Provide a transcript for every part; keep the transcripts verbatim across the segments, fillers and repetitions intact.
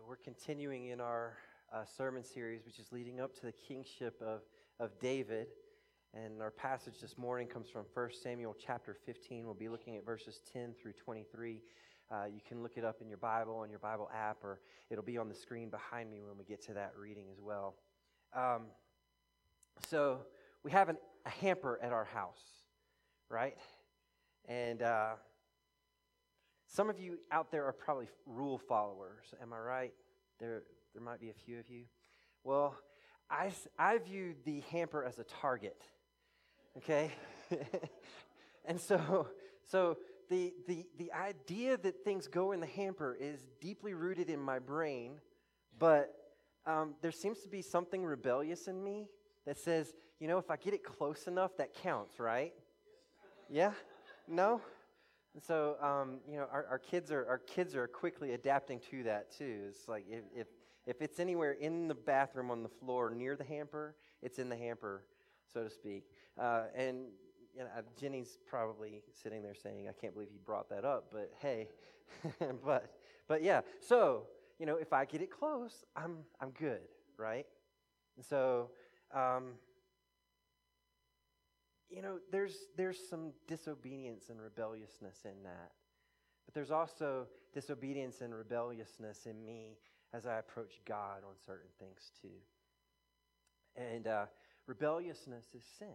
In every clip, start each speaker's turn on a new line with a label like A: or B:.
A: we're continuing in our uh, sermon series, which is leading up to the kingship of, of David. And our passage this morning comes from First Samuel chapter fifteen. We'll be looking at verses ten through twenty-three. Uh, you can look it up in your Bible, on your Bible app, or it'll be on the screen behind me when we get to that reading as well. Um, so we have an, a hamper at our house, right? And uh, some of you out there are probably rule followers. Am I right? There, there might be a few of you. Well, I, I view the hamper as a target. Okay, and so, so the the the idea that things go in the hamper is deeply rooted in my brain, but um, there seems to be something rebellious in me that says, you know, if I get it close enough, that counts, right? Yeah, no. And so, um, you know, our, our kids are our kids are quickly adapting to that too. It's like if if if it's anywhere in the bathroom on the floor near the hamper, it's in the hamper, so to speak. Uh, and you know, Jenny's probably sitting there saying, "I can't believe he brought that up." But hey, but but yeah. So you know, if I get it close, I'm I'm good, right? And so, um, you know, there's there's some disobedience and rebelliousness in that, but there's also disobedience and rebelliousness in me as I approach God on certain things too. And uh, rebelliousness is sin.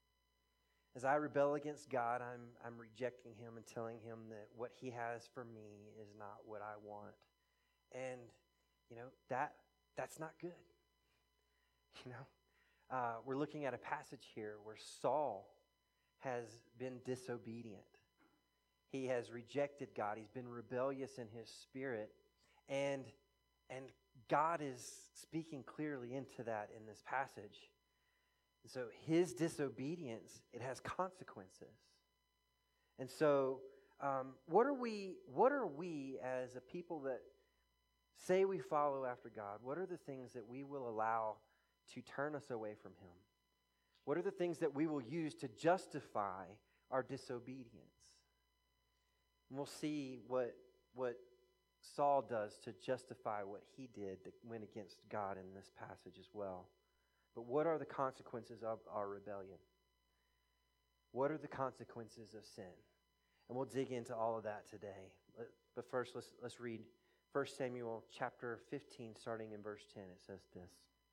A: As I rebel against God, I'm I'm rejecting Him and telling Him that what He has for me is not what I want. And, you know, that that's not good. You know, uh, we're looking at a passage here where Saul has been disobedient. He has rejected God. He's been rebellious in his spirit. And, and God is speaking clearly into that in this passage. And so his disobedience, it has consequences. And so um, what are we what are we as a people that say we follow after God, what are the things that we will allow to turn us away from Him? What are the things that we will use to justify our disobedience? And we'll see what what Saul does to justify what he did that went against God in this passage as well. But what are the consequences of our rebellion? What are the consequences of sin? And we'll dig into all of that today. But first, let's let's read First Samuel chapter fifteen, starting in verse ten. It says this.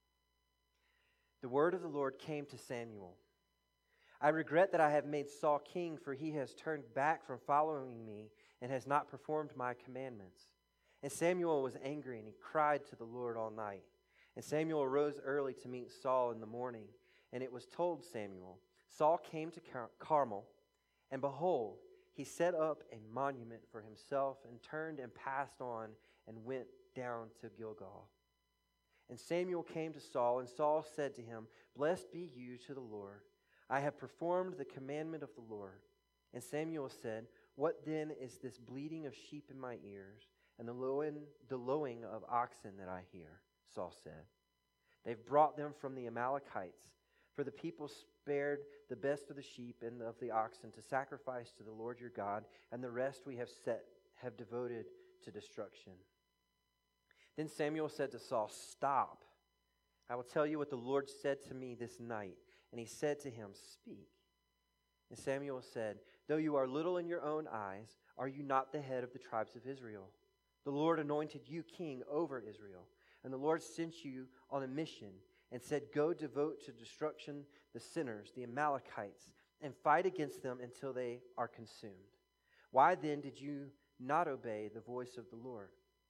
A: The word of the Lord came to Samuel. I regret that I have made Saul king, for he has turned back from following me and has not performed my commandments. And Samuel was angry, and he cried to the Lord all night. And Samuel arose early to meet Saul in the morning. And it was told Samuel, Saul came to Car- Carmel, and behold, he set up a monument for himself and turned and passed on and went down to Gilgal. And Samuel came to Saul, and Saul said to him, Blessed be you to the Lord. I have performed the commandment of the Lord. And Samuel said, What then is this bleating of sheep in my ears and the lowing, the lowing of oxen that I hear? Saul said. They've brought them from the Amalekites, for the people spared the best of the sheep and of the oxen to sacrifice to the Lord your God, and the rest we have set have devoted to destruction. Then Samuel said to Saul, Stop. I will tell you what the Lord said to me this night. And he said to him, Speak. And Samuel said, Though you are little in your own eyes, are you not the head of the tribes of Israel? The Lord anointed you king over Israel. And the Lord sent you on a mission and said, Go devote to destruction the sinners, the Amalekites, and fight against them until they are consumed. Why then did you not obey the voice of the Lord?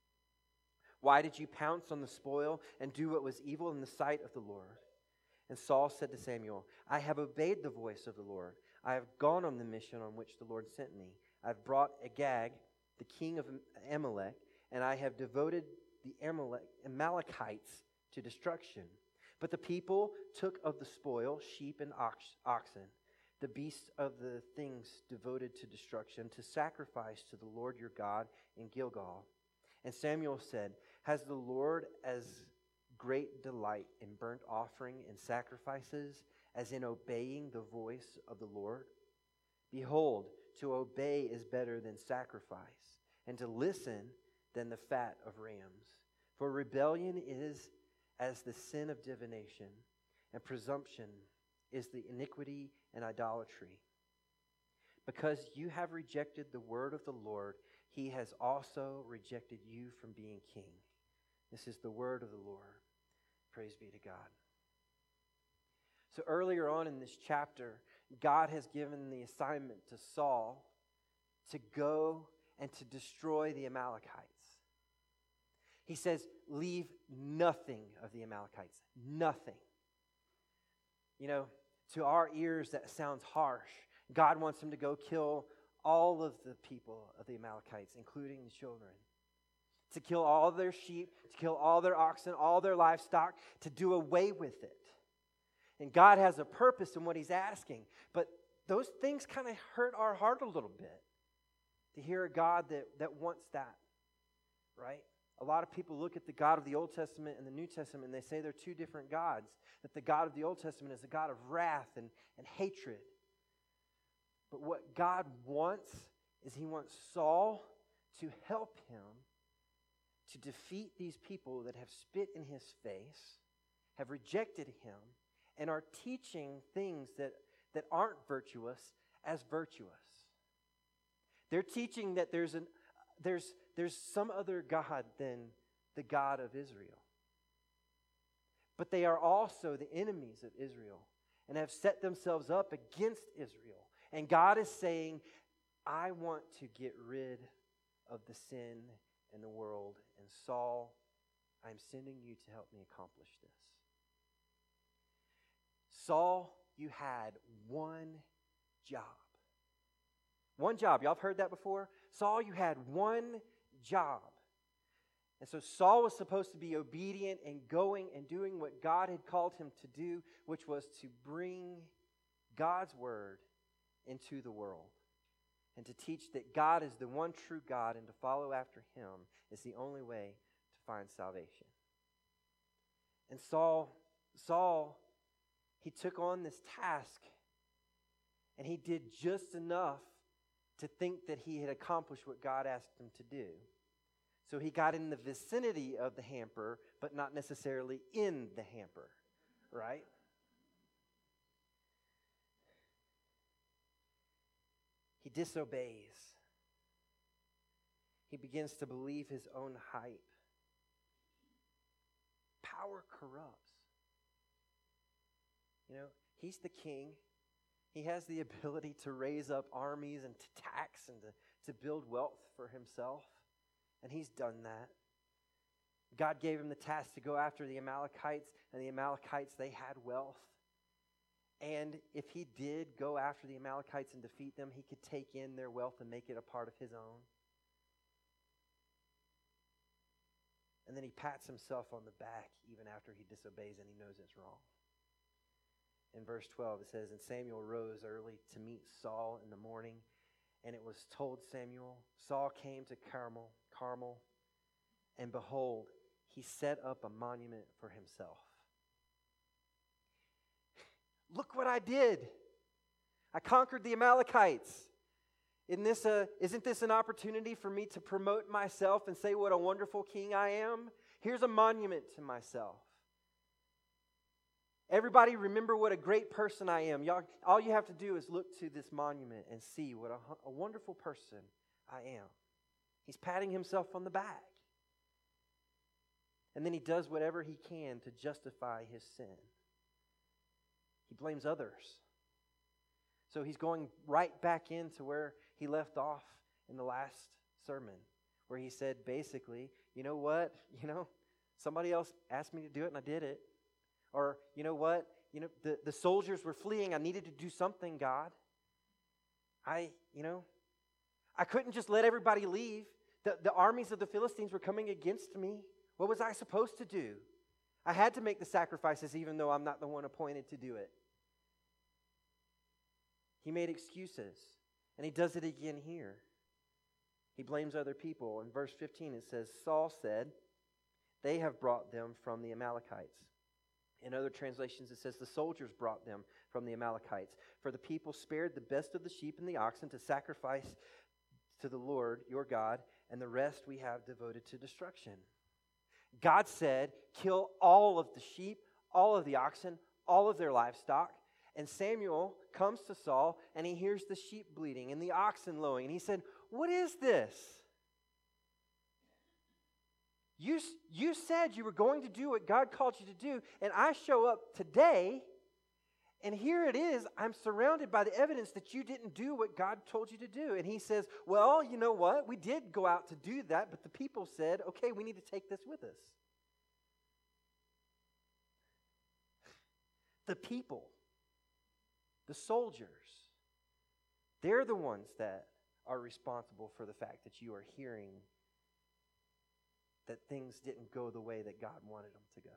A: Why did you pounce on the spoil and do what was evil in the sight of the Lord? And Saul said to Samuel, I have obeyed the voice of the Lord. I have gone on the mission on which the Lord sent me. I have brought Agag, the king of Amalek, and I have devoted the Amalekites to destruction. But the people took of the spoil sheep and ox, oxen, the beasts of the things devoted to destruction, to sacrifice to the Lord your God in Gilgal. And Samuel said, Has the Lord as great delight in burnt offering and sacrifices as in obeying the voice of the Lord? Behold, to obey is better than sacrifice, and to listen than the fat of rams. For rebellion is as the sin of divination, and presumption is the iniquity and idolatry. Because you have rejected the word of the Lord, he has also rejected you from being king. This is the word of the Lord. Praise be to God. So earlier on in this chapter, God has given the assignment to Saul to go and to destroy the Amalekites. He says, leave nothing of the Amalekites. Nothing. You know, to our ears that sounds harsh. God wants him to go kill all of the people of the Amalekites, including the children. To kill all their sheep, to kill all their oxen, all their livestock, to do away with it. And God has a purpose in what he's asking. But those things kind of hurt our heart a little bit. To hear a God that, that wants that, right? A lot of people look at the God of the Old Testament and the New Testament and they say they're two different gods. That the God of the Old Testament is a God of wrath and, and hatred. But what God wants is he wants Saul to help him to defeat these people that have spit in his face, have rejected him, and are teaching things that, that aren't virtuous as virtuous. They're teaching that there's an there's there's some other God than the God of Israel. But they are also the enemies of Israel and have set themselves up against Israel. And God is saying, I want to get rid of the sin in the world. And Saul, I'm sending you to help me accomplish this. Saul, you had one job. One job. Y'all have heard that before? Saul, you had one job. And so Saul was supposed to be obedient and going and doing what God had called him to do, which was to bring God's word into the world. And to teach that God is the one true God and to follow after him is the only way to find salvation. And Saul, Saul, he took on this task and he did just enough to think that he had accomplished what God asked him to do. So he got in the vicinity of the hamper, but not necessarily in the hamper, right? He disobeys. He begins to believe his own hype. Power corrupts. You know, he's the king. He has the ability to raise up armies and to tax and to, to build wealth for himself. And he's done that. God gave him the task to go after the Amalekites, and the Amalekites, they had wealth. And if he did go after the Amalekites and defeat them, he could take in their wealth and make it a part of his own. And then he pats himself on the back even after he disobeys and he knows it's wrong. In verse twelve, it says, And Samuel rose early to meet Saul in the morning, and it was told Samuel, Saul came to Carmel, Carmel, and behold, he set up a monument for himself. Look what I did. I conquered the Amalekites. Isn't this, a, isn't this an opportunity for me to promote myself and say what a wonderful king I am? Here's a monument to myself. Everybody remember what a great person I am. Y'all, all you have to do is look to this monument and see what a, a wonderful person I am. He's patting himself on the back. And then he does whatever he can to justify his sin. He blames others. So he's going right back into where he left off in the last sermon, where he said basically, you know what? You know, somebody else asked me to do it and I did it. Or, you know what? You know, the, the soldiers were fleeing. I needed to do something, God. I, you know, I couldn't just let everybody leave. The, the armies of the Philistines were coming against me. What was I supposed to do? I had to make the sacrifices even though I'm not the one appointed to do it. He made excuses, and he does it again here. He blames other people. In verse fifteen it says, Saul said, they have brought them from the Amalekites. In other translations it says, the soldiers brought them from the Amalekites. For the people spared the best of the sheep and the oxen to sacrifice to the Lord your God, and the rest we have devoted to destruction. God said, kill all of the sheep, all of the oxen, all of their livestock. And Samuel comes to Saul, and he hears the sheep bleating and the oxen lowing. And he said, what is this? You, you said you were going to do what God called you to do, and I show up today, and here it is. I'm surrounded by the evidence that you didn't do what God told you to do. And he says, well, you know what? We did go out to do that, but the people said, okay, we need to take this with us. The people, the soldiers, they're the ones that are responsible for the fact that you are hearing that things didn't go the way that God wanted them to go.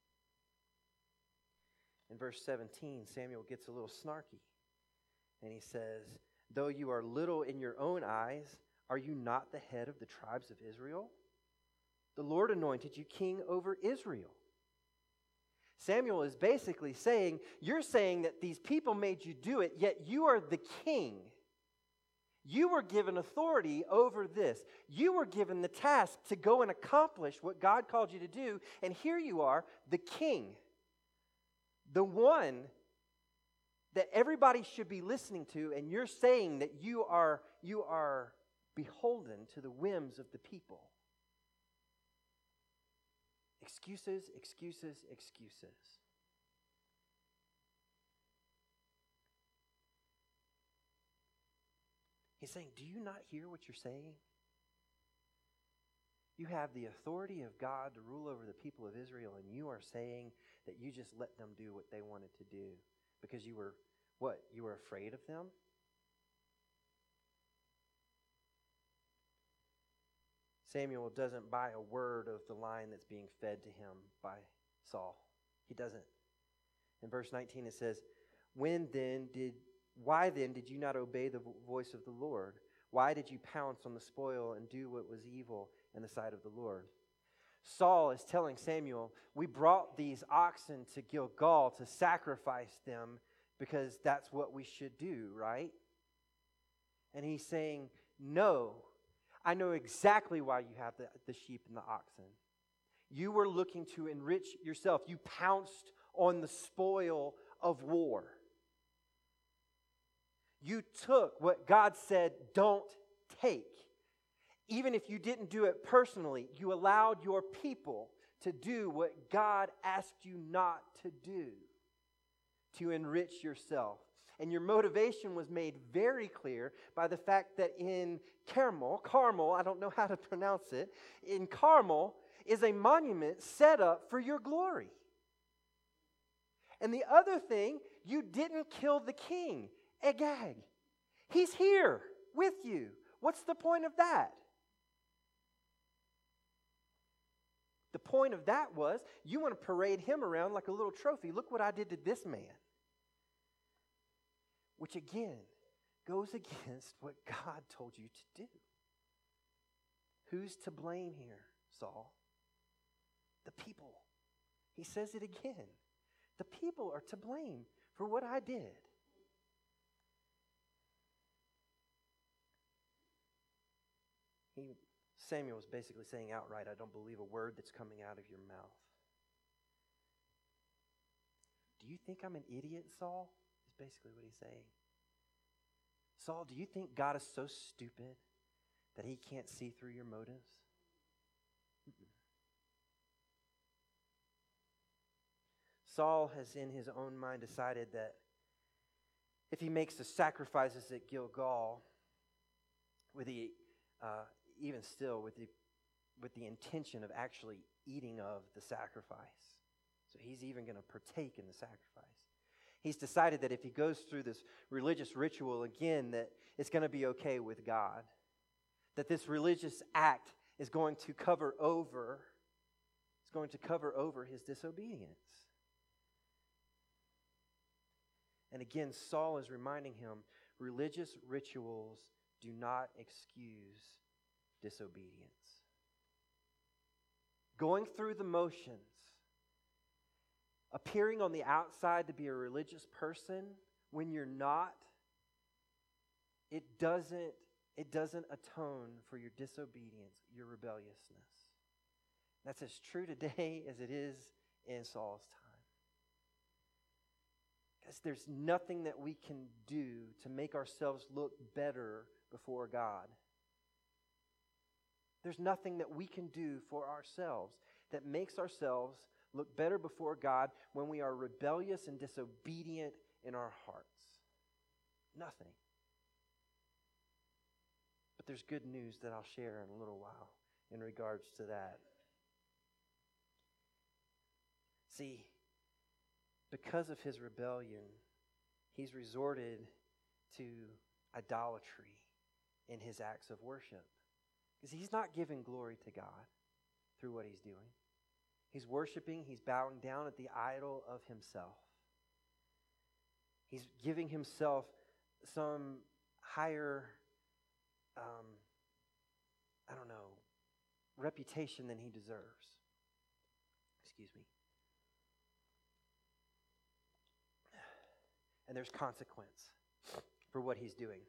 A: In verse seventeen, Samuel gets a little snarky, and he says, though you are little in your own eyes, are you not the head of the tribes of Israel? The Lord anointed you king over Israel. Samuel is basically saying, you're saying that these people made you do it, yet you are the king. You were given authority over this. You were given the task to go and accomplish what God called you to do, and here you are, the king. The one that everybody should be listening to, and you're saying that you are, you are beholden to the whims of the people. Excuses, excuses, excuses. He's saying, do you not hear what you're saying? You have the authority of God to rule over the people of Israel, and you are saying that you just let them do what they wanted to do because you were, what? You were afraid of them? Samuel doesn't buy a word of the line that's being fed to him by Saul. He doesn't. In verse nineteen it says, When then did why then did you not obey the voice of the Lord? Why did you pounce on the spoil and do what was evil in the sight of the Lord? Saul is telling Samuel, we brought these oxen to Gilgal to sacrifice them because that's what we should do, right? And he's saying, no, I know exactly why you have the, the sheep and the oxen. You were looking to enrich yourself. You pounced on the spoil of war. You took what God said, don't take. Even if you didn't do it personally, you allowed your people to do what God asked you not to do, to enrich yourself. And your motivation was made very clear by the fact that in Carmel, Carmel, I don't know how to pronounce it, in Carmel is a monument set up for your glory. And the other thing, you didn't kill the king, Agag. He's here with you. What's the point of that? The point of that was you want to parade him around like a little trophy. Look what I did to this man. Which again goes against what God told you to do. Who's to blame here, Saul? The people. He says it again. The people are to blame for what I did. He, Samuel was basically saying outright, I don't believe a word that's coming out of your mouth. Do you think I'm an idiot, Saul? Is basically what he's saying. Saul, do you think God is so stupid that he can't see through your motives? Mm-mm. Saul has in his own mind decided that if he makes the sacrifices at Gilgal, with the uh, even still with the with the intention of actually eating of the sacrifice, so he's even going to partake in the sacrifice. He's decided that if he goes through this religious ritual again, that it's going to be okay with God, that this religious act is going to cover over, it's going to cover over his disobedience. And again, Saul is reminding him, religious rituals do not excuse disobedience. Going through the motions, appearing on the outside to be a religious person when you're not, it doesn't, it doesn't atone for your disobedience, your rebelliousness. That's as true today as it is in Saul's time. Because there's nothing that we can do to make ourselves look better before God. There's nothing that we can do for ourselves that makes ourselves look better before God when we are rebellious and disobedient in our hearts. Nothing. But there's good news that I'll share in a little while in regards to that. See, because of his rebellion, he's resorted to idolatry in his acts of worship. Because he's not giving glory to God through what he's doing. He's worshiping, he's bowing down at the idol of himself. He's giving himself some higher, um, I don't know, reputation than he deserves. Excuse me. And there's consequence for what he's doing.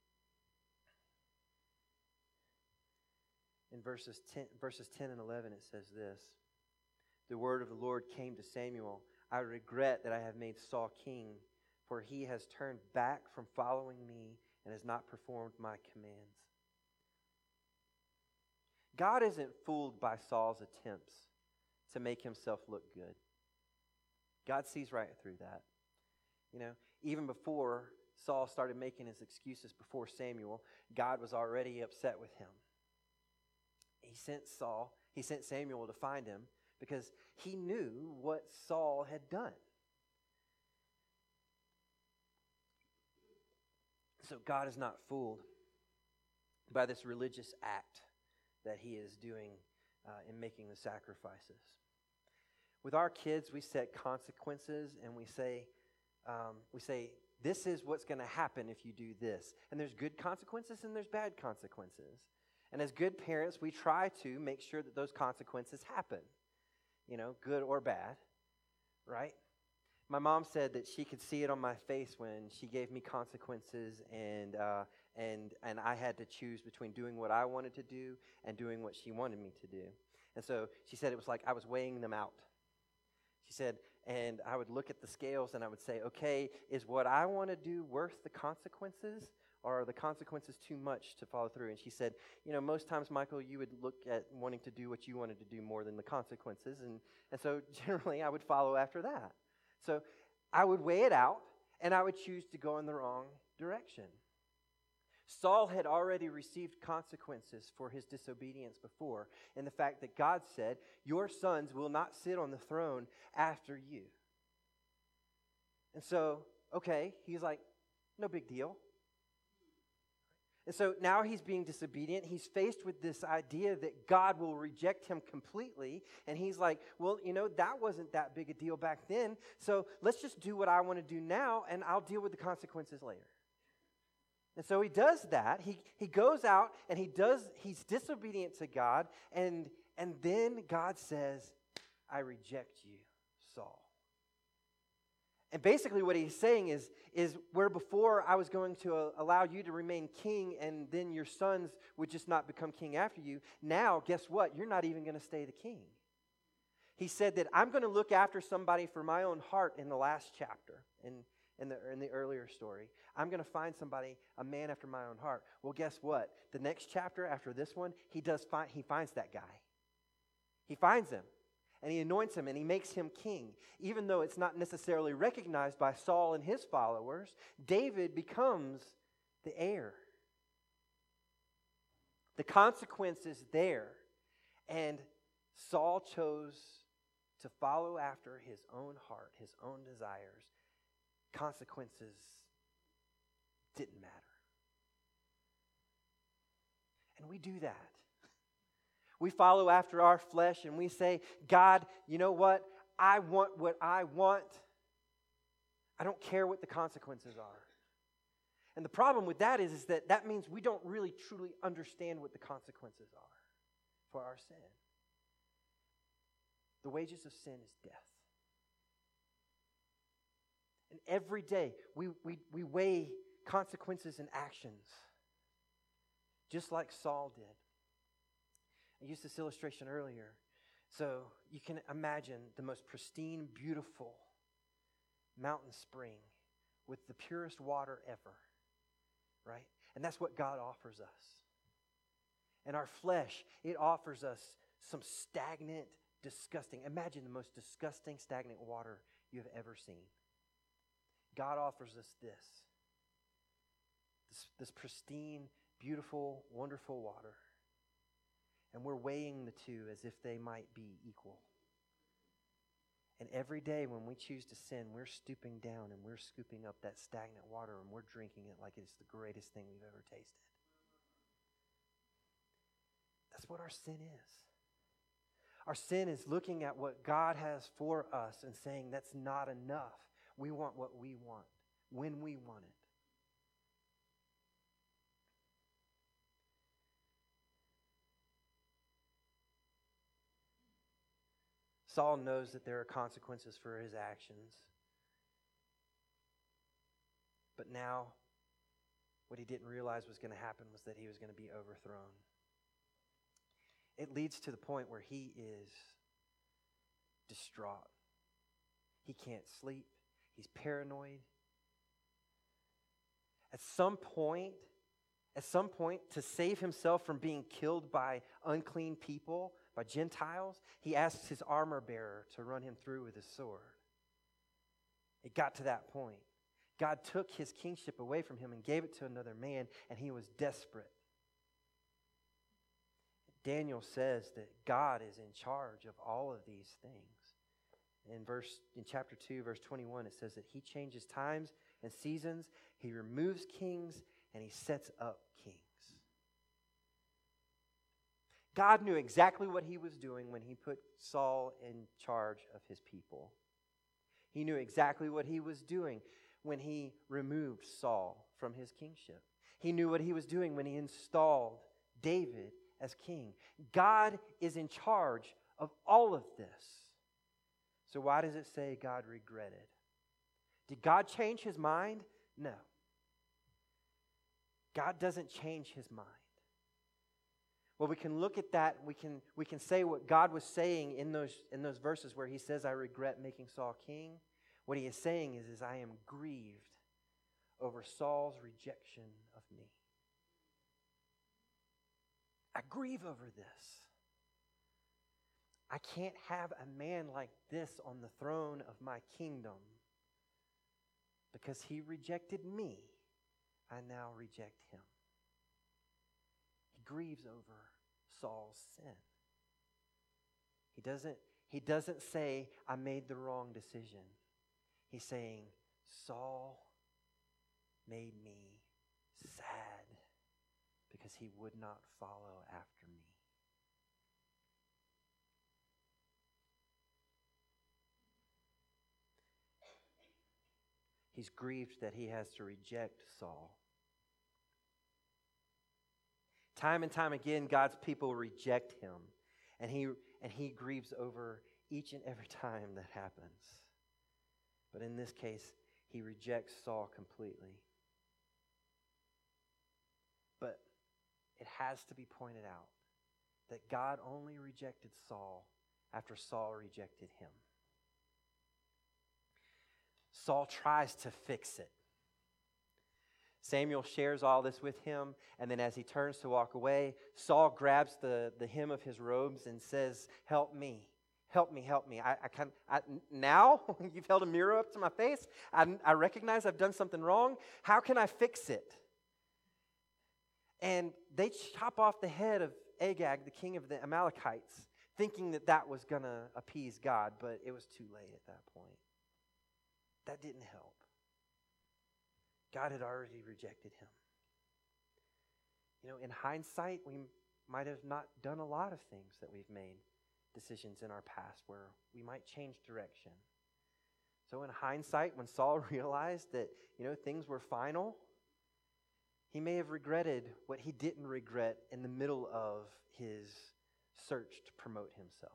A: In verses ten, verses ten and eleven, it says this. The word of the Lord came to Samuel. I regret that I have made Saul king, for he has turned back from following me and has not performed my commands. God isn't fooled by Saul's attempts to make himself look good. God sees right through that. You know, even before Saul started making his excuses before Samuel, God was already upset with him. He sent Saul, he sent Samuel to find him because he knew what Saul had done. So God is not fooled by this religious act that he is doing uh, in making the sacrifices. With our kids, we set consequences and we say, um, we say, this is what's going to happen if you do this. And there's good consequences and there's bad consequences. And as good parents, we try to make sure that those consequences happen, you know, good or bad, right? My mom said that she could see it on my face when she gave me consequences and uh, and and I had to choose between doing what I wanted to do and doing what she wanted me to do. And so she said it was like I was weighing them out. She said, and I would look at the scales and I would say, okay, is what I want to do worth the consequences? Or are the consequences too much to follow through? And she said, you know, most times, Michael, you would look at wanting to do what you wanted to do more than the consequences. And, and so generally I would follow after that. So I would weigh it out, and I would choose to go in the wrong direction. Saul had already received consequences for his disobedience before, in the fact that God said, your sons will not sit on the throne after you. And so, okay, he's like, no big deal. And so now he's being disobedient. He's faced with this idea that God will reject him completely. And he's like, well, you know, that wasn't that big a deal back then. So let's just do what I want to do now, and I'll deal with the consequences later. And so he does that. He he goes out and he does, he's disobedient to God. And, and then God says, I reject you, Saul. And basically what he's saying is, is where before I was going to uh, allow you to remain king and then your sons would just not become king after you, now guess what? You're not even going to stay the king. He said that I'm going to look after somebody for my own heart in the last chapter, in, in, the, in the earlier story. I'm going to find somebody, a man after my own heart. Well, guess what? The next chapter after this one, he does find, he finds that guy. He finds him. And he anoints him and he makes him king. Even though it's not necessarily recognized by Saul and his followers, David becomes the heir. The consequence is there. And Saul chose to follow after his own heart, his own desires. Consequences didn't matter. And we do that. We follow after our flesh and we say, God, you know what? I want what I want. I don't care what the consequences are. And the problem with that is, is that that means we don't really truly understand what the consequences are for our sin. The wages of sin is death. And every day we, we, we weigh consequences and actions, just like Saul did. I used this illustration earlier. So you can imagine the most pristine, beautiful mountain spring with the purest water ever, right? And that's what God offers us. And our flesh, it offers us some stagnant, disgusting, imagine the most disgusting, stagnant water you have ever seen. God offers us this, this, this pristine, beautiful, wonderful water. And we're weighing the two as if they might be equal. And every day when we choose to sin, we're stooping down and we're scooping up that stagnant water and we're drinking it like it's the greatest thing we've ever tasted. That's what our sin is. Our sin is looking at what God has for us and saying that's not enough. We want what we want, when we want it. Saul knows that there are consequences for his actions. But now, what he didn't realize was going to happen was that he was going to be overthrown. It leads to the point where he is distraught. He can't sleep. He's paranoid. At some point, at some point, to save himself from being killed by unclean people, by Gentiles, he asks his armor bearer to run him through with his sword. It got to that point. God took his kingship away from him and gave it to another man, and he was desperate. Daniel says that God is in charge of all of these things. In verse in chapter two, verse twenty-one, it says that he changes times and seasons, he removes kings, and he sets up kings. God knew exactly what he was doing when he put Saul in charge of his people. He knew exactly what he was doing when he removed Saul from his kingship. He knew what he was doing when he installed David as king. God is in charge of all of this. So why does it say God regretted? Did God change his mind? No. God doesn't change his mind. Well, we can look at that, we can we can say what God was saying in those in those verses where he says, I regret making Saul king. What he is saying is, is I am grieved over Saul's rejection of me. I grieve over this. I can't have a man like this on the throne of my kingdom because he rejected me. I now reject him. He grieves over Saul's sin. He doesn't, he doesn't say, I made the wrong decision. He's saying, Saul made me sad because he would not follow after me. He's grieved that he has to reject Saul. Time and time again, God's people reject him, and he and he grieves over each and every time that happens. But in this case, he rejects Saul completely. But it has to be pointed out that God only rejected Saul after Saul rejected him. Saul tries to fix it. Samuel shares all this with him, and then as he turns to walk away, Saul grabs the, the hem of his robes and says, help me, help me, help me. I, I can I, now you've held a mirror up to my face. I, I recognize I've done something wrong. How can I fix it? And they chop off the head of Agag, the king of the Amalekites, thinking that that was going to appease God, but it was too late at that point. That didn't help. God had already rejected him. You know, in hindsight, we might have not done a lot of things that we've made decisions in our past where we might change direction. So in hindsight, when Saul realized that, you know, things were final, he may have regretted what he didn't regret in the middle of his search to promote himself.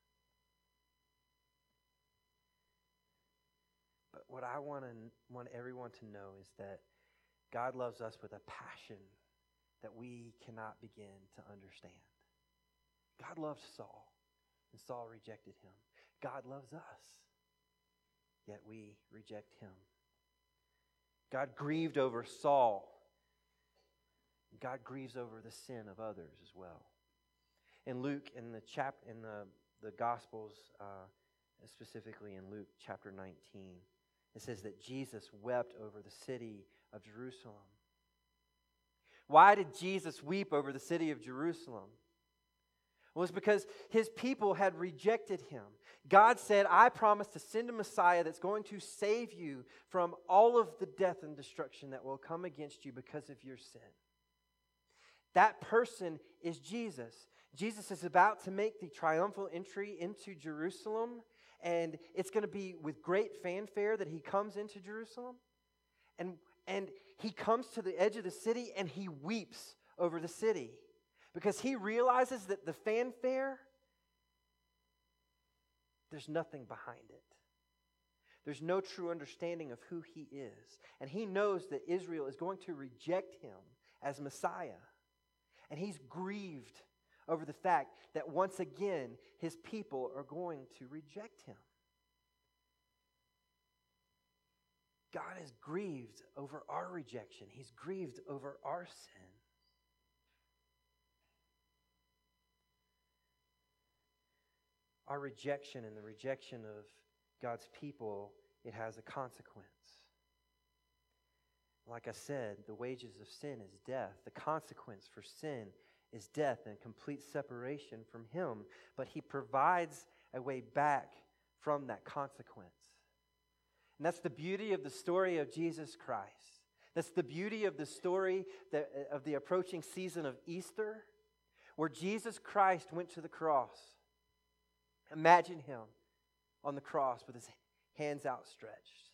A: But what I want to want everyone to know is that God loves us with a passion that we cannot begin to understand. God loved Saul, and Saul rejected him. God loves us, yet we reject him. God grieved over Saul. God grieves over the sin of others as well. In Luke, in the chap, in the, the Gospels, uh, specifically in Luke chapter nineteen, it says that Jesus wept over the city of Jerusalem. Why did Jesus weep over the city of Jerusalem? Well, it's because his people had rejected him. God said, I promise to send a Messiah that's going to save you from all of the death and destruction that will come against you because of your sin. That person is Jesus. Jesus is about to make the triumphal entry into Jerusalem, and it's going to be with great fanfare that he comes into Jerusalem. And, and he comes to the edge of the city, and he weeps over the city because he realizes that the fanfare, there's nothing behind it. There's no true understanding of who he is. And he knows that Israel is going to reject him as Messiah. And he's grieved over the fact that once again, his people are going to reject him. God is grieved over our rejection. He's grieved over our sin. Our rejection and the rejection of God's people, it has a consequence. Like I said, the wages of sin is death. The consequence for sin is death and complete separation from him. But he provides a way back from that consequence. And that's the beauty of the story of Jesus Christ. That's the beauty of the story that, of the approaching season of Easter, where Jesus Christ went to the cross. Imagine him on the cross with his hands outstretched.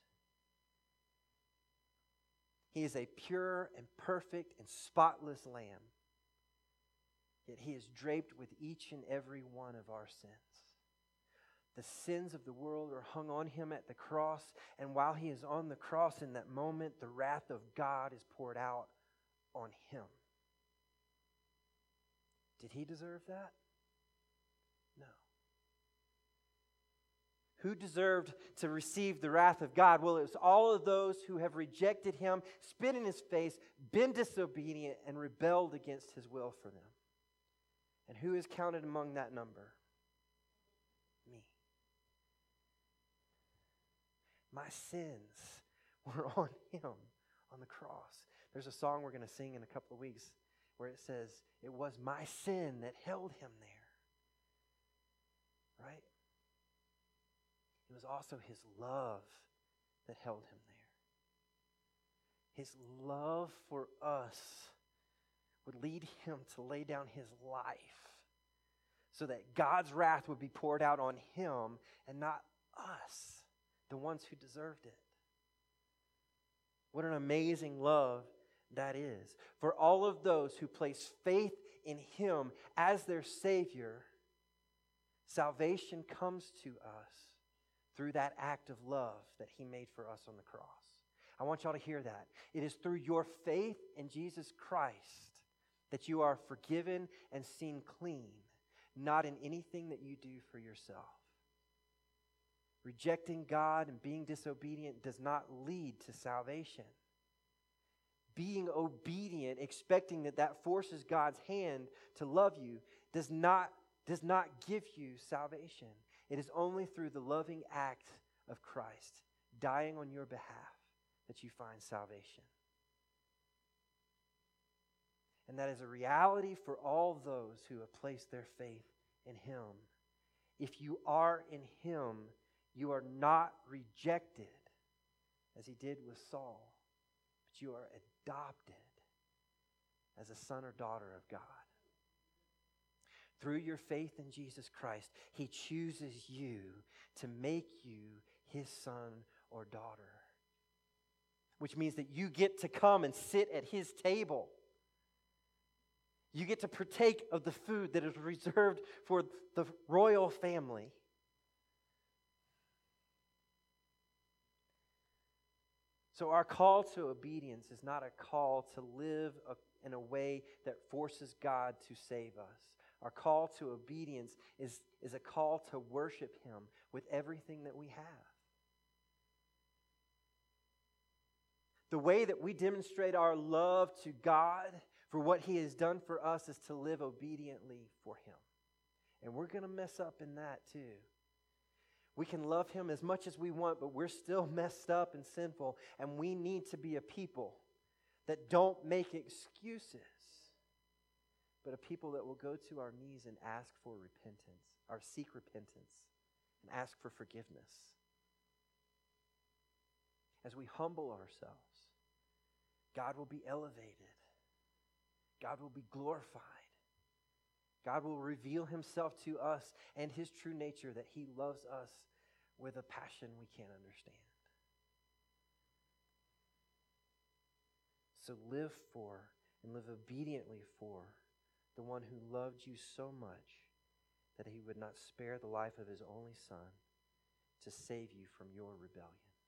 A: He is a pure and perfect and spotless lamb. Yet he is draped with each and every one of our sins. The sins of the world are hung on him at the cross, and while he is on the cross in that moment, the wrath of God is poured out on him. Did he deserve that? No. Who deserved to receive the wrath of God? Well, it was all of those who have rejected him, spit in his face, been disobedient, and rebelled against his will for them. And who is counted among that number? Me. My sins were on him on the cross. There's a song we're going to sing in a couple of weeks where it says, it was my sin that held him there. Right? It was also his love that held him there. His love for us would lead him to lay down his life so that God's wrath would be poured out on him and not us, the ones who deserved it. What an amazing love that is. For all of those who place faith in him as their Savior, salvation comes to us through that act of love that he made for us on the cross. I want y'all to hear that. It is through your faith in Jesus Christ that you are forgiven and seen clean, not in anything that you do for yourself. Rejecting God and being disobedient does not lead to salvation. Being obedient, expecting that that forces God's hand to love you, does not, does not give you salvation. It is only through the loving act of Christ dying on your behalf that you find salvation. And that is a reality for all those who have placed their faith in him. If you are in him, you are not rejected as he did with Saul, but you are adopted as a son or daughter of God. Through your faith in Jesus Christ, he chooses you to make you his son or daughter. Which means that you get to come and sit at his table. You get to partake of the food that is reserved for the royal family. So our call to obedience is not a call to live a, in a way that forces God to save us. Our call to obedience is, is a call to worship Him with everything that we have. The way that we demonstrate our love to God for what He has done for us is to live obediently for Him. And we're going to mess up in that too. We can love Him as much as we want, but we're still messed up and sinful, and we need to be a people that don't make excuses, but a people that will go to our knees and ask for repentance, or seek repentance, and ask for forgiveness. As we humble ourselves, God will be elevated. God will be glorified. God will reveal Himself to us and His true nature, that He loves us with a passion we can't understand. So live for and live obediently for the one who loved you so much that He would not spare the life of His only Son to save you from your rebellion.